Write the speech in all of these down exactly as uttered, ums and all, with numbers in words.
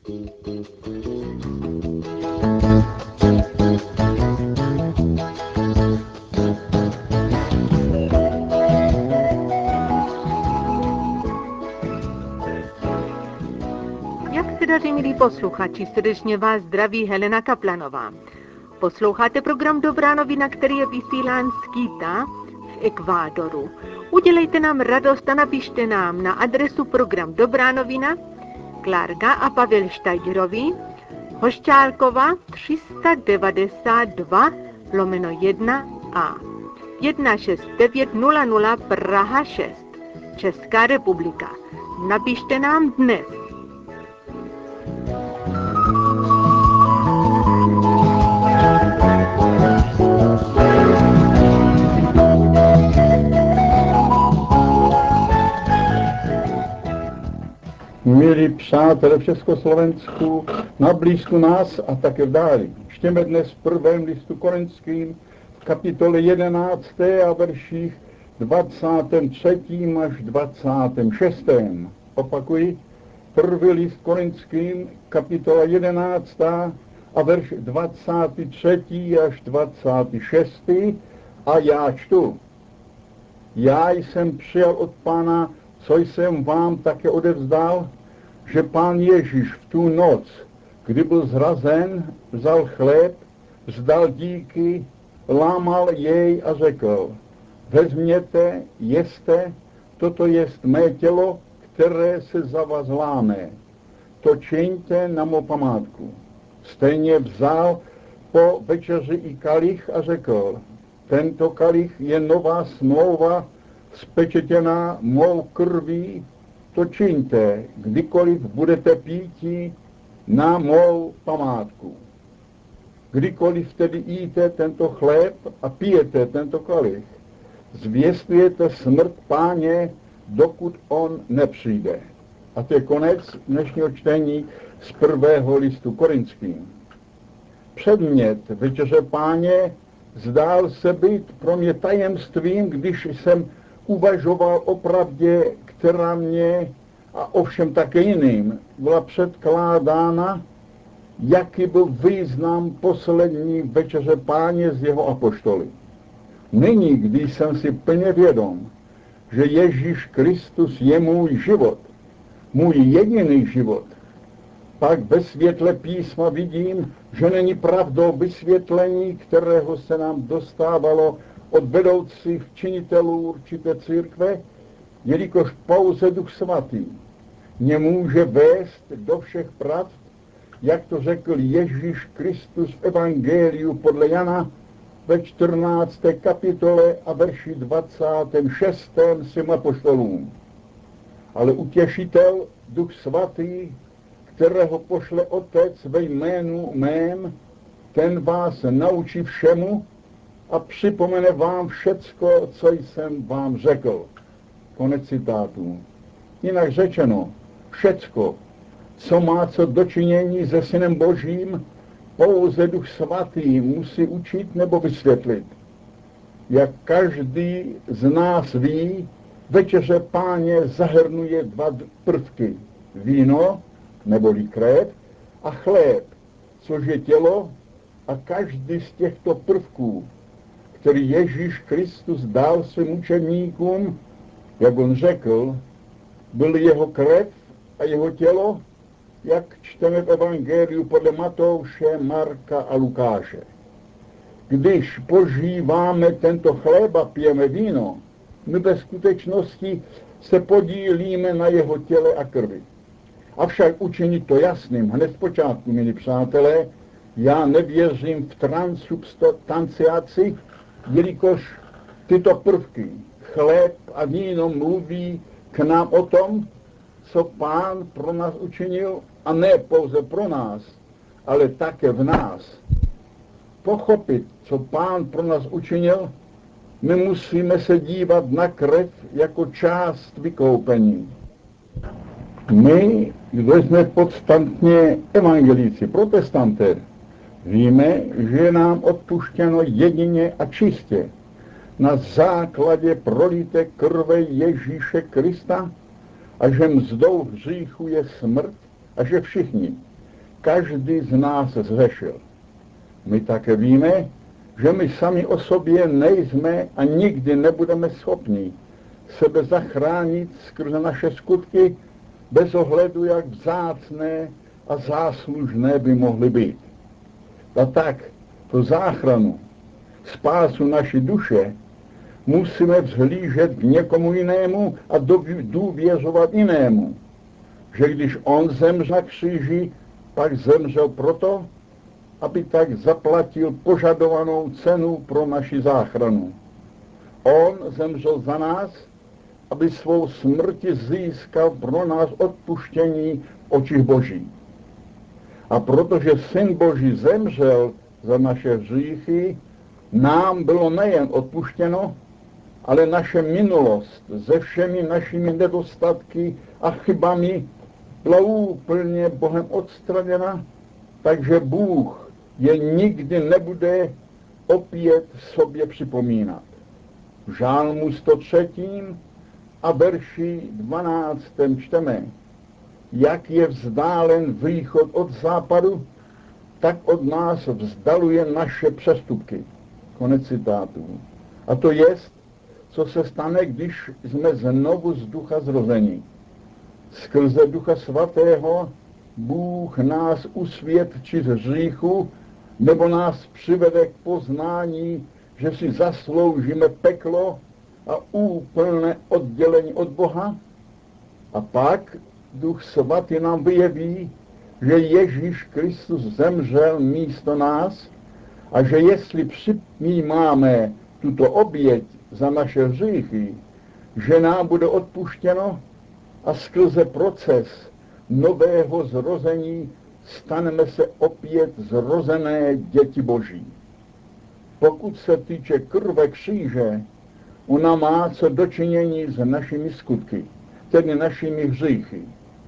Jak se daří, milí posluchači, srdečně vás zdraví Helena Kaplanová. Posloucháte program Dobrá novina, který je vysílán z Quita v Ekvádoru. Udělejte nám radost a napište nám na adresu program Dobrá novina, Klárka a Pavel Štajgerovi, Hošťálkova tři sta devadesát dva lomeno jedna a jedna šest devět nula nula Praha šest, Česká republika. Napište nám dnes. Milí přátelé v Československu, na blízku nás a také dále. Čteme dnes v prvém listu Korinským v kapitole jedenácté a verších dvacátém třetím až dvacátém šestém Opakuji, první list Korinským, kapitola jedenáctá a verš dvacátý třetí až dvacátý šestý A já čtu. Já jsem přijal od Pána, co jsem vám také odevzdal, že Pán Ježíš v tu noc, kdy byl zrazen, vzal chléb, vzdal díky, lámal jej a řekl: vezměte, jeste, toto jest mé tělo, které se za vás láme. To čiňte na mou památku. Stejně vzal po večeři i kalich a řekl: tento kalich je nová smlouva, spečetěná mou krví, to čiňte, kdykoliv budete píti na mou památku. Kdykoliv tedy jíte tento chléb a pijete tento kalich, zvěstujete smrt Páně, dokud on nepřijde. A to je konec dnešního čtení z prvého listu Korinským. Předmět večeře Páně zdál se být pro mě tajemstvím, když jsem uvažoval o pravdě, která mě a ovšem také jiným byla předkládána, jaký byl význam poslední večeře Páně z jeho apoštoly. Nyní, když jsem si plně vědom, že Ježíš Kristus je můj život, můj jediný život, pak ve světle písma vidím, že není pravdou vysvětlení, kterého se nám dostávalo od vedoucích činitelů určité církve, jelikož pouze Duch Svatý nemůže vést do všech pravd, jak to řekl Ježíš Kristus v Evangeliu podle Jana ve čtrnácté kapitole a verši dvacátém šestém svým apoštolům. Ale utěšitel, Duch Svatý, kterého pošle Otec ve jménu mém, ten vás naučí všemu a připomene vám všecko, co jsem vám řekl. Konec citátu. Jinak řečeno, všecko, co má co dočinění se Synem Božím, pouze Duch Svatý musí učit nebo vysvětlit. Jak každý z nás ví, večeře Páně zahrnuje dva prvky. Víno, neboli krev, a chléb, což je tělo, a každý z těchto prvků, který Ježíš Kristus dal svým učeníkům, jak on řekl, byl jeho krev a jeho tělo, jak čteme v Evangeliu podle Matouše, Marka a Lukáše. Když požíváme tento chléb a pijeme víno, my ve skutečnosti se podílíme na jeho těle a krvi. Avšak učinit to jasným hned z počátku, milí přátelé, já nevěřím v transubstanciaci, jelikož tyto prvky, chléb a víno, mluví k nám o tom, co Pán pro nás učinil, a ne pouze pro nás, ale také v nás. Pochopit, co Pán pro nás učinil, my musíme se dívat na krev jako část vykoupení. My, kdo jsme podstatně evangelíci, protestanté, víme, že je nám odpuštěno jedině a čistě na základě prolité krve Ježíše Krista a že mzdou hříchu je smrt a že všichni, každý z nás zřešil. My také víme, že my sami o sobě nejsme a nikdy nebudeme schopni sebe zachránit skrze naše skutky, bez ohledu, jak vzácné a záslužné by mohly být. A tak tu záchranu, spásu naší duše musíme vzhlížet k někomu jinému a důvěřovat jinému, že když on zemřel na kříži, pak zemřel proto, aby tak zaplatil požadovanou cenu pro naši záchranu. On zemřel za nás, aby svou smrti získal pro nás odpuštění v očích Boží. A protože Syn Boží zemřel za naše hříchy, nám bylo nejen odpuštěno, ale naše minulost se všemi našimi nedostatky a chybami byla úplně Bohem odstraněna, takže Bůh je nikdy nebude opět sobě připomínat. V Žálmu sto tři a verši dvanáctém čteme: jak je vzdálen východ od západu, tak od nás vzdaluje naše přestupky. Konec citátu. A to jest, co se stane, když jsme znovu z ducha zrození. Skrze Ducha Svatého Bůh nás usvědčí z hříchu, nebo nás přivede k poznání, že si zasloužíme peklo a úplné oddělení od Boha. A pak Duch Svatý nám vyjeví, že Ježíš Kristus zemřel místo nás a že jestli přijímáme tuto oběť za naše hříchy, že nám bude odpuštěno a skrze proces nového zrození staneme se opět zrozené děti Boží. Pokud se týče krve kříže, ona má co dočinění s našimi skutky, tedy našimi hříchy.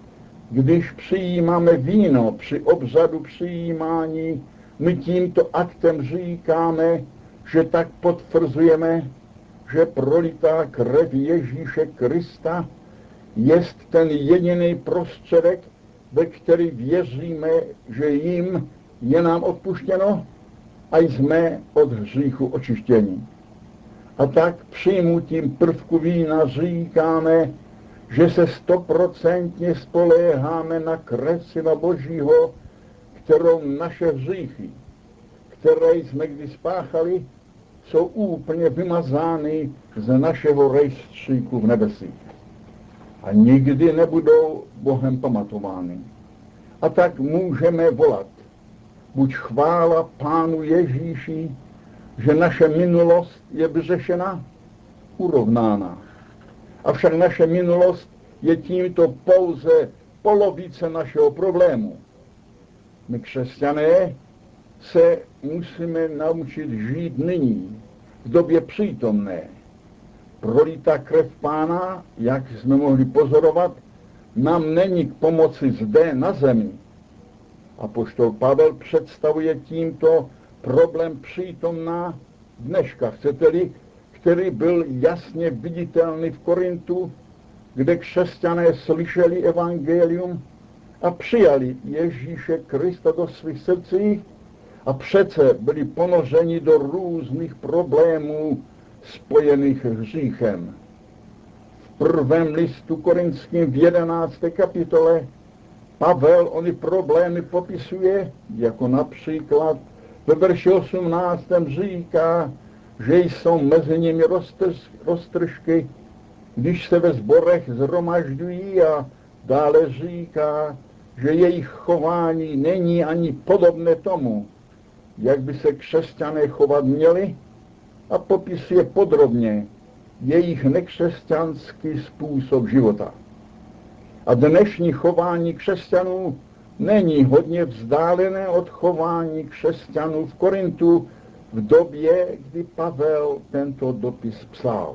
Když přijímáme víno při obřadu přijímání, my tímto aktem říkáme, že tak potvrzujeme, že prolitá krev Ježíše Krista jest ten jediný prostředek, ve který věříme, že jim je nám odpuštěno a jsme od hříchu očištěni. A tak přijmutím prvku vína říkáme, že se stoprocentně spoléháme na krev Syna Božího, kterou naše hříchy, které jsme kdy spáchali, jsou úplně vymazány z našeho rejstříku v nebesích. A nikdy nebudou Bohem pamatovány. A tak můžeme volat: buď chvála Pánu Ježíši, že naše minulost je vyřešena, urovnána. Avšak naše minulost je tímto pouze polovice našeho problému. My, křesťané, se musíme naučit žít nyní, v době přítomné. Prolitá krev Pána, jak jsme mohli pozorovat, nám není k pomoci zde na zemi. Apoštol Pavel představuje tímto problém přítomná dneška, chcete-li, který byl jasně viditelný v Korintu, kde křesťané slyšeli evangelium a přijali Ježíše Krista do svých srdcí a přece byli ponořeni do různých problémů spojených hříchem. V prvém listu korinským v jedenácté kapitole Pavel ony problémy popisuje, jako například ve verši osmnáctém říká, že jsou mezi nimi roztrž, roztržky, když se ve sborech zhromažďují, a dále říká, že jejich chování není ani podobné tomu, jak by se křesťané chovat měli, a popisuje podrobně jejich nekřesťanský způsob života. A dnešní chování křesťanů není hodně vzdálené od chování křesťanů v Korintu v době, kdy Pavel tento dopis psal.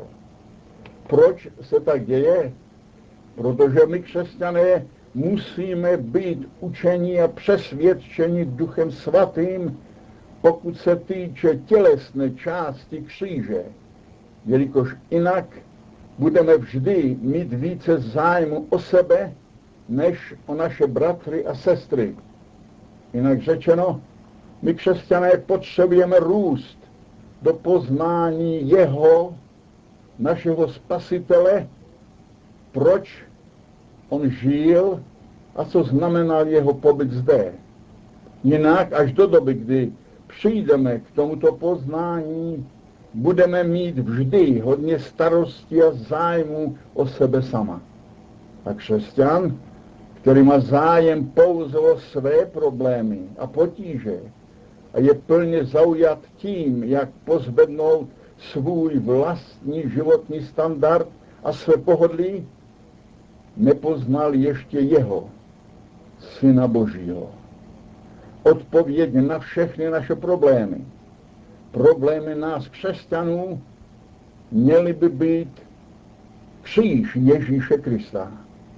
Proč se tak děje? Protože my, křesťané, musíme být učeni a přesvědčeni Duchem Svatým, pokud se týče tělesné části kříže, jelikož jinak budeme vždy mít více zájmu o sebe, než o naše bratry a sestry. Jinak řečeno, my křesťané potřebujeme růst do poznání jeho, našeho spasitele, proč on žil a co znamenal jeho pobyt zde. Jinak až do doby, kdy přijdeme k tomuto poznání, budeme mít vždy hodně starostí a zájmu o sebe sama. A křesťan, který má zájem pouze o své problémy a potíže a je plně zaujat tím, jak pozvednout svůj vlastní životní standard a své pohodlí, nepoznal ještě jeho, Syna Božího. Odpověď na všechny naše problémy, problémy nás křesťanů, měly by být kříž Ježíše Krista.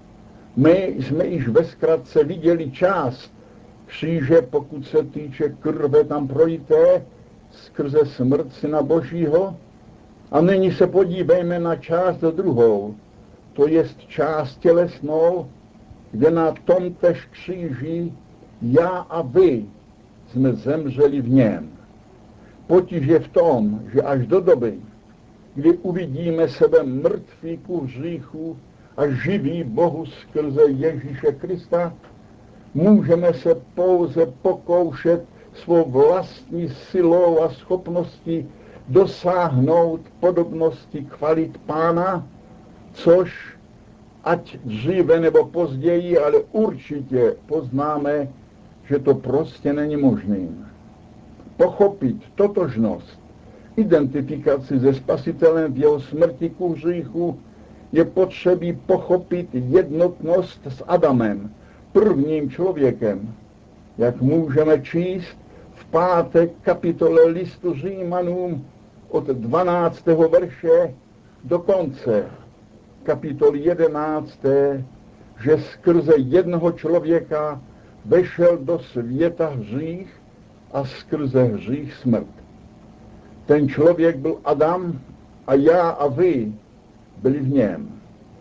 My jsme již ve zkratce viděli část kříže, pokud se týče krve tam projité, skrze smrt Syna Božího. A nyní se podívejme na část druhou, to jest část tělesnou, kde na tomtež kříži já a vy jsme zemřeli v něm. Potíž je v tom, že až do doby, kdy uvidíme sebe mrtví ku hříchu a živý Bohu skrze Ježíše Krista, můžeme se pouze pokoušet svou vlastní silou a schopností dosáhnout podobnosti kvalit Pána, což ať dříve nebo později, ale určitě poznáme, že to prostě není možné. Pochopit totožnost, identifikaci se Spasitelem v jeho smrti ku hříchu, je potřebí pochopit jednotnost s Adamem, prvním člověkem, jak můžeme číst v páté kapitole listu Římanům od dvanáctého verše do konce kapitoly jedenácté, že skrze jednoho člověka vešel do světa hřích a skrze hřích smrt. Ten člověk byl Adam a já a vy byli v něm.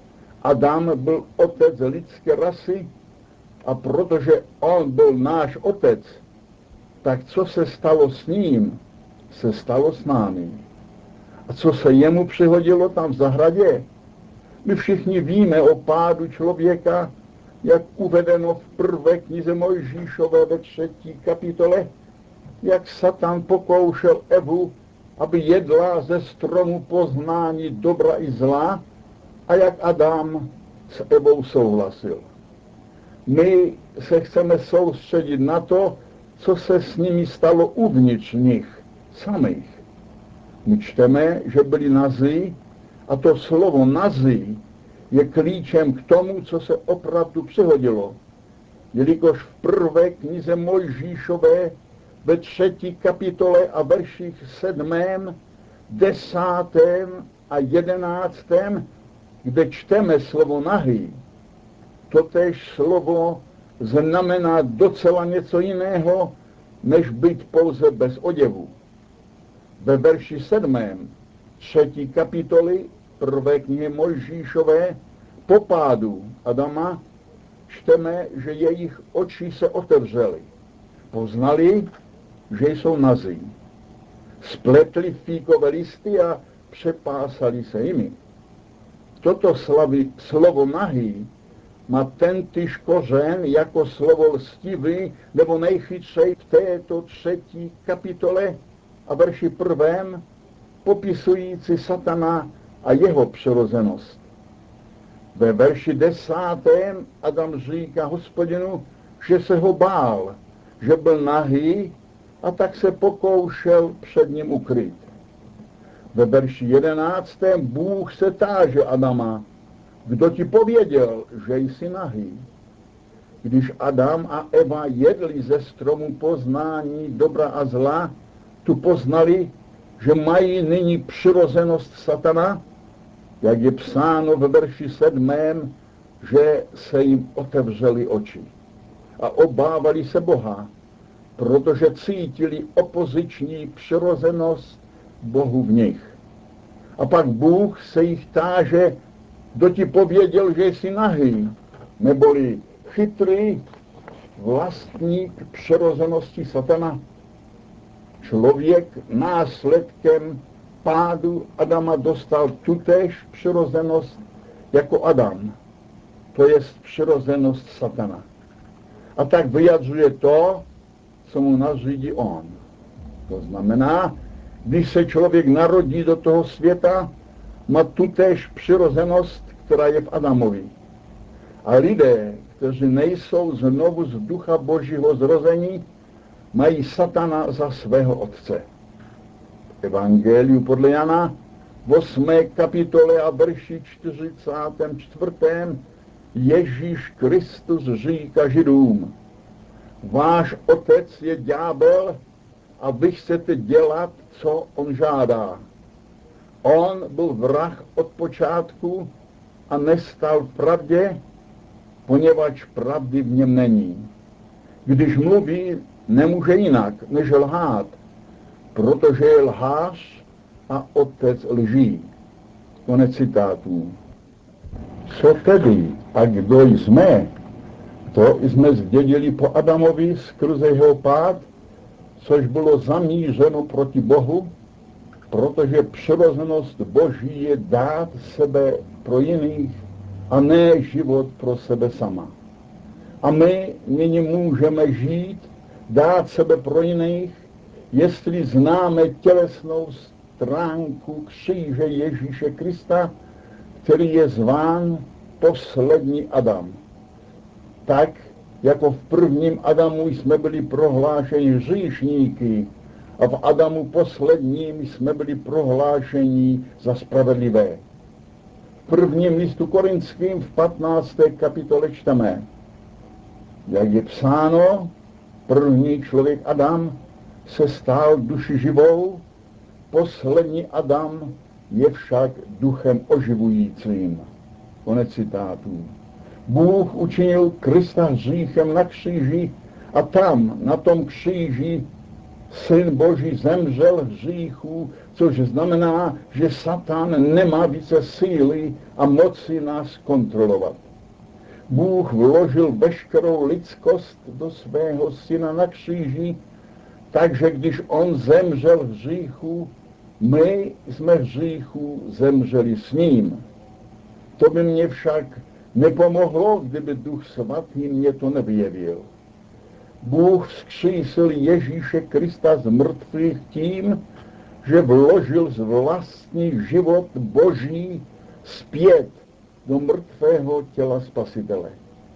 Adam byl otec lidské rasy a protože on byl náš otec, tak co se stalo s ním, se stalo s námi. A co se jemu přihodilo tam v zahradě? My všichni víme o pádu člověka, jak uvedeno v prvé knize Mojžíšové ve třetí kapitole, jak Satan pokoušel Evu, aby jedla ze stromu poznání dobra i zla, a jak Adam s Evou souhlasil. My se chceme soustředit na to, co se s nimi stalo uvnitř nich samých. My čteme, že byli nazí, a to slovo nazí je klíčem k tomu, co se opravdu přihodilo. Jelikož v prvé knize Mojžíšové ve třetí kapitole a verších sedmém, desátém a jedenáctém, kde čteme slovo nahý, totéž slovo znamená docela něco jiného, než být pouze bez oděvu. Ve verši sedmém třetí kapitoly prvé knihy Mojžíšové po pádu Adama čteme, že jejich oči se otevřely. Poznali, že jsou nazí. Spletli fíkové listy a přepásali se jimi. Toto slavi, slovo nahý má tentýž kořen jako slovo lstivý nebo nejchytřej v této třetí kapitole a verši prvém popisující Satana a jeho přirozenost. Ve verši desátém Adam říká Hospodinu, že se ho bál, že byl nahý a tak se pokoušel před ním ukryt. Ve verši jedenáctém Bůh se táže Adama, kdo ti pověděl, že jsi nahý. Když Adam a Eva jedli ze stromu poznání dobra a zla, tu poznali, že mají nyní přirozenost Satana, jak je psáno ve verši sedmém, že se jim otevřely oči. A obávali se Boha, protože cítili opoziční přirozenost Bohu v nich. A pak Bůh se jich táže, kdo ti pověděl, že jsi nahý, neboli chytrý, vlastník přirozenosti satana. Člověk následkem pádu Adama dostal tutéž přirozenost jako Adam, to je přirozenost satana. A tak vyjadřuje to, co mu nařídí on. To znamená, když se člověk narodí do toho světa, má tutéž přirozenost, která je v Adamovi. A lidé, kteří nejsou znovu z ducha Božího zrození, mají satana za svého otce. V Evangeliu podle Jana v osmé kapitole a verši čtyřicátém čtvrtém Ježíš Kristus říká Židům: váš otec je ďábel a vy chcete dělat, co on žádá. On byl vrah od počátku a nestal v pravdě, poněvadž pravdy v něm není. Když mluví, nemůže jinak, než lhát, protože je lhář a otec lží. Konec citátů. Co tedy a kdo jsme? To jsme zdědili po Adamovi skrze jeho pád, což bylo zamířeno proti Bohu, protože přirozenost Boží je dát sebe pro jiných a ne život pro sebe sama. A my nyní můžeme žít, dát sebe pro jiných, jestli známe tělesnou stránku kříže Ježíše Krista, který je zván poslední Adam. Tak, jako v prvním Adamu jsme byli prohlášeni hříšníky a v Adamu posledním jsme byli prohlášeni za spravedlivé. V prvním listu Korinským v patnácté kapitole čteme: jak je psáno, první člověk Adam se stal duši živou, poslední Adam je však duchem oživujícím. Konec citátů. Bůh učinil Krista hříchem na kříži a tam, na tom kříži, Syn Boží zemřel hříchu, což znamená, že Satan nemá více síly a moci nás kontrolovat. Bůh vložil veškerou lidskost do svého syna na kříži, takže když on zemřel hříchu, my jsme hříchu zemřeli s ním. To by mě však nepomohlo, kdyby Duch Svatý mě to nevyjevil. Bůh vzkřísil Ježíše Krista z mrtvých tím, že vložil z vlastní život Boží zpět do mrtvého těla Spasitele.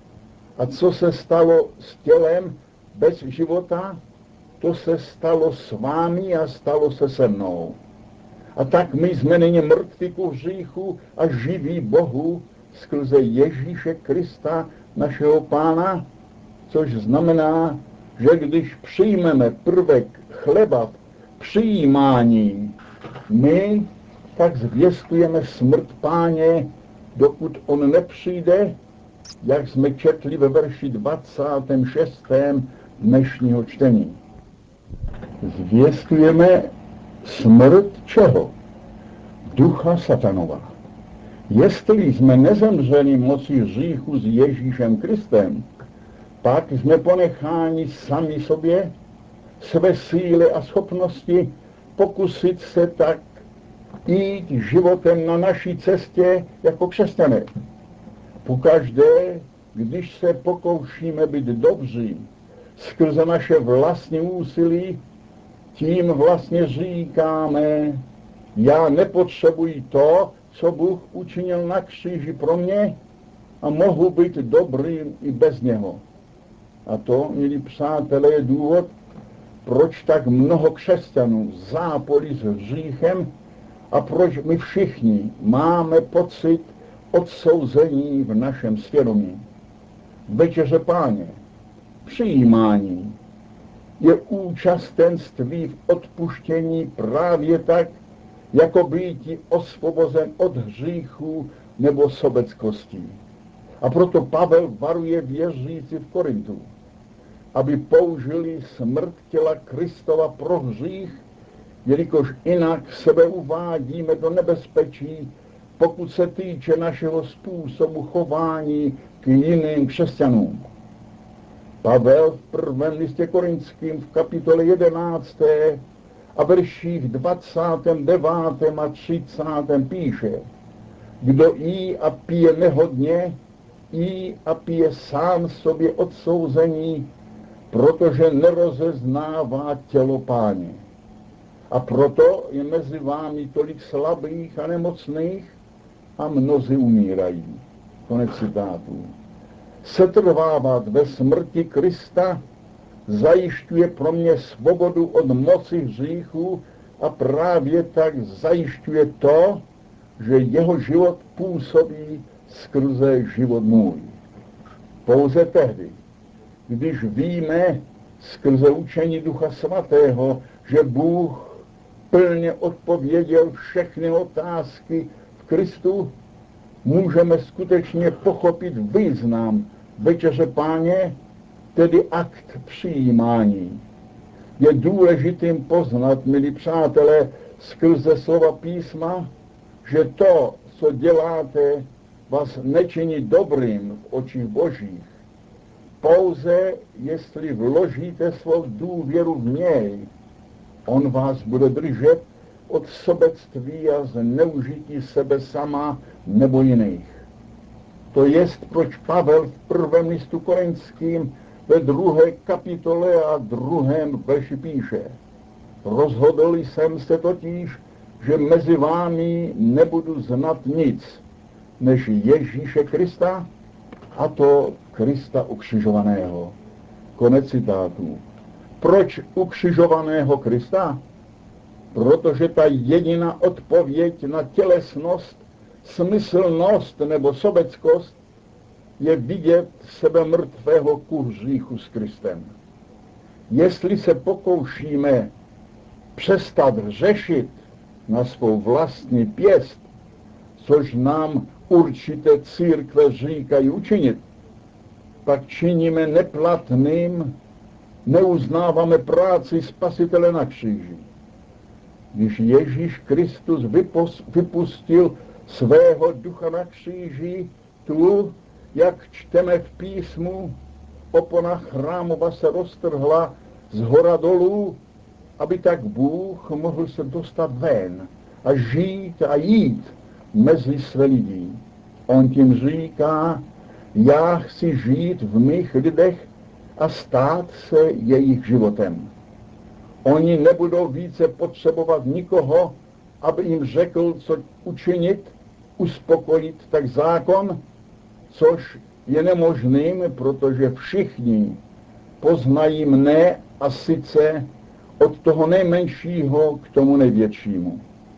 A co se stalo s tělem bez života, to se stalo s vámi a stalo se se mnou. A tak my jsme nyní mrtví ku hříchu a živí Bohu skrze Ježíše Krista, našeho Pána, což znamená, že když přijmeme prvek chleba v přijímání, my tak zvěstujeme smrt Páně, dokud on nepřijde, jak jsme četli ve verši dvacátém šestém dnešního čtení. Zvěstujeme smrt čeho? Ducha Satanova. Jestli jsme nezemřeli mocí hříchu s Ježíšem Kristem, pak jsme ponecháni sami sobě, své síly a schopnosti pokusit se tak jít životem na naší cestě jako křesťané. Pokaždé, když se pokoušíme být dobří skrze naše vlastní úsilí, tím vlastně říkáme, já nepotřebuji to, co Bůh učinil na kříži pro mě a mohu být dobrým i bez něho. A to, milí přátelé, je důvod, proč tak mnoho křesťanů zápolí s hříchem a proč my všichni máme pocit odsouzení v našem svědomí. Večeře Páně, přijímání, je účastenství v odpuštění právě tak, jako býti osvobozen od hříchu nebo sobeckostí. A proto Pavel varuje věřící v Korintu, aby použili smrt těla Kristova pro hřích, jelikož jinak sebe uvádíme do nebezpečí, pokud se týče našeho způsobu chování k jiným křesťanům. Pavel v prvém listě Korinským v kapitole jedenácté a verších dvacátém devátém a třicátém píše: Kdo jí a pije nehodně, jí a pije sám sobě odsouzení, protože nerozeznává tělo Páně. A proto je mezi vámi tolik slabých a nemocných a mnozí umírají. Konec citátu. Setrvávat ve smrti Krista zajišťuje pro mě svobodu od moci hříchu a právě tak zajišťuje to, že jeho život působí skrze život můj. Pouze tehdy, když víme skrze učení Ducha Svatého, že Bůh plně odpověděl všechny otázky v Kristu, můžeme skutečně pochopit význam Večeře Páně, tedy akt přijímání. Je důležitým poznat, milí přátelé, skrze slova písma, že to, co děláte, vás nečiní dobrým v očích Božích. Pouze jestli vložíte svou důvěru v něj, on vás bude držet od sobectví a zneužití sebe sama nebo jiných. To jest, proč Pavel v prvém listu Korinským ve druhé kapitole a druhém verši píše: Rozhodl jsem se totiž, že mezi vámi nebudu znat nic, než Ježíše Krista, a to Krista ukřižovaného. Konec citátu. Proč ukřižovaného Krista? Protože ta jediná odpověď na tělesnost, smyslnost nebo sobeckost je vidět sebe mrtvého ku hříchu s Kristem. Jestli se pokoušíme přestat řešit na svou vlastní pěst, což nám určité církve říkají učinit, pak činíme neplatným, neuznáváme práci Spasitele na kříži. Když Ježíš Kristus vypustil svého ducha na kříži, tu, jak čteme v písmu, opona chrámova se roztrhla z hora dolů, aby tak Bůh mohl se dostat ven a žít a jít mezi své lidi. On tím říká: já chci žít v mých lidech a stát se jejich životem. Oni nebudou více potřebovat nikoho, aby jim řekl, co učinit, uspokojit tak zákon, což je nemožným, protože všichni poznají mne, a sice od toho nejmenšího k tomu největšímu.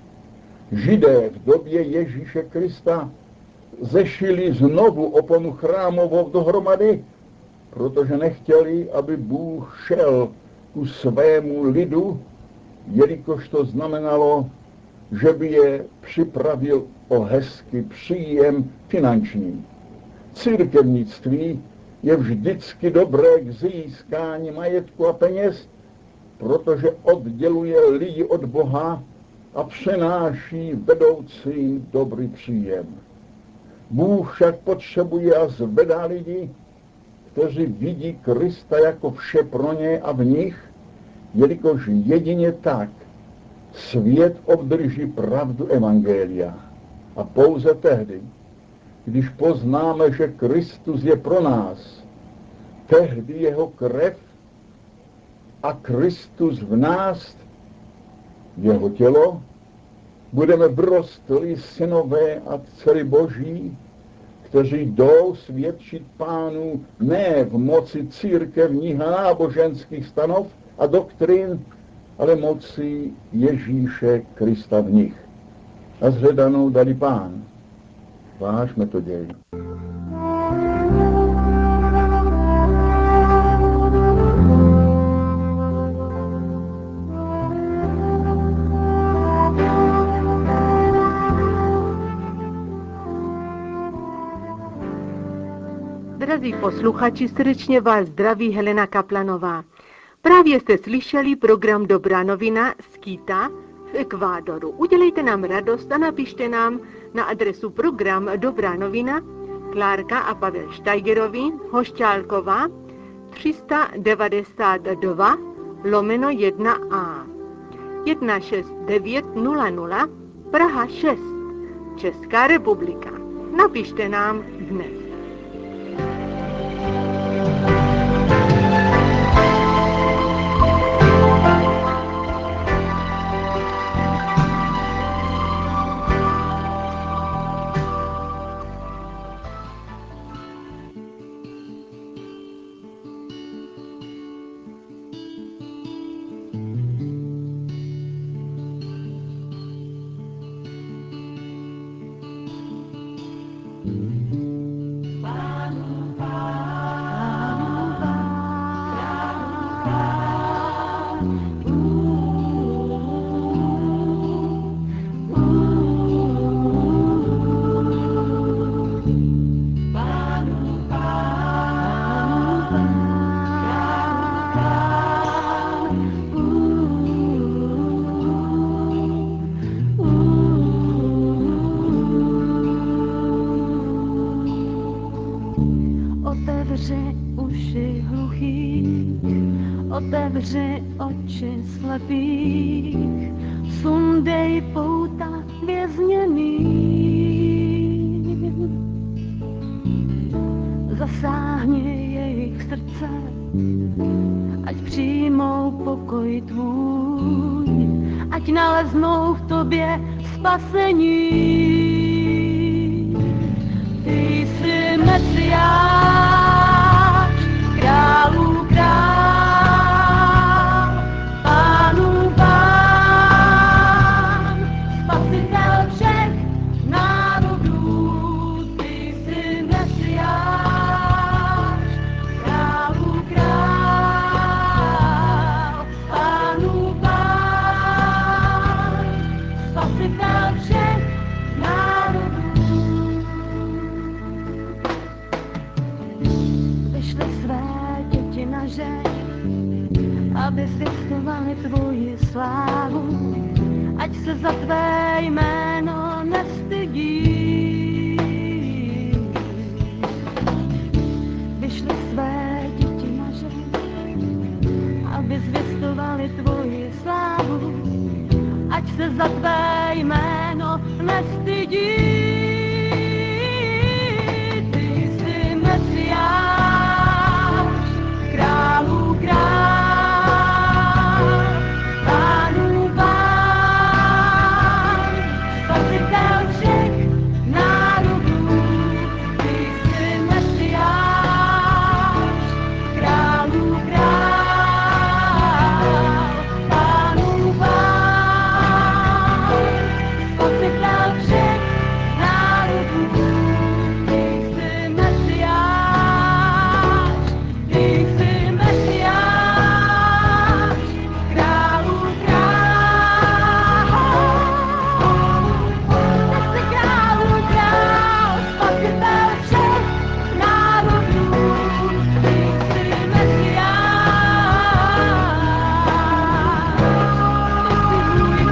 Židé v době Ježíše Krista zešili znovu oponu chrámovou dohromady, protože nechtěli, aby Bůh šel ku svému lidu, jelikož to znamenalo, že by je připravil o hezký příjem finanční. Církevnictví je vždycky dobré k získání majetku a peněz, protože odděluje lidi od Boha a přenáší vedoucím dobrý příjem. Bůh však potřebuje a zvedá lidi, kteří vidí Krista jako vše pro ně a v nich, jelikož jedině tak svět obdrží pravdu evangelia. A pouze tehdy, když poznáme, že Kristus je pro nás, tehdy jeho krev a Kristus v nás, jeho tělo, budeme vrostlí synové a dcery Boží, kteří jdou svědčit Pánu ne v moci církevních a náboženských stanov a doktrín, ale moci Ježíše Krista v nich. A zhledanou dali Pán. Vážme to děj. Drazí posluchači, srdečně vás zdraví Helena Kaplanová. Právě jste slyšeli program Dobrá novina z Quita v Ekvádoru. Udělejte nám radost a napište nám na adresu program Dobrá novina, Klárka a Pavel Štajgerovi, Hošťálková, tři devadesát dva lomeno jedna a jedna šest devět nula nula Praha šest, Česká republika. Napište nám dnes. Otevři uši hluchých, otevři oči slepých, sundej pouta vězněných. Zasáhni jejich srdce, ať přijmou pokoj tvůj, ať naleznou v tobě spasení. Ty jsi Mesiáš, králů král, pánů pán, spasitel všech národů. Ty jsi Mesiáš, králů král, pánů pán, spasitel všech národů. Vyšli své děti na žeň, aby zvěstovali tvoji slávu, ať se za tvé jméno nestydí. Vyšli své děti na žeň, aby zvěstovali tvoji slávu, ať se za tvé jméno nestydí. Ty jsi Mesiáš, králů král, pánů pán, spasitel všech národů. Ty jsi Mesiáš, králů král, pánů pán, spasitel všech národů. Ty jsi Mesiáš, ty jsi Mesiáš, králů král. Ty jsi králů král, spasitel všech národů. Ty jsi Mesiáš, ty jsi můj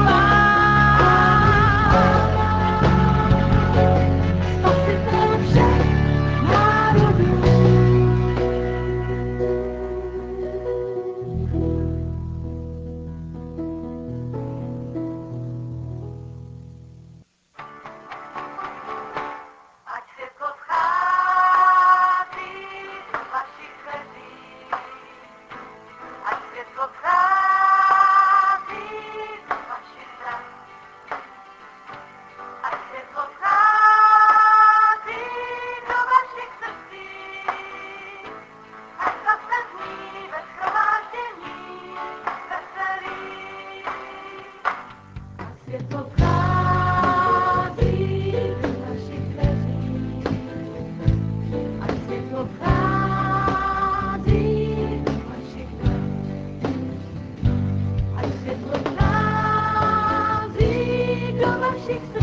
pán, spasitel všech národů. Ať světlo vchází do vašich dveří, ať světlo vchází do vašich vrat, ať světlo vchází do vašich srdcí, ať zase zní ve shromáždění veselí. Ať světlo vchází do vašich dveří, ať světlo vchází do vašich vrat, ať světlo vchází do vašich srdcí,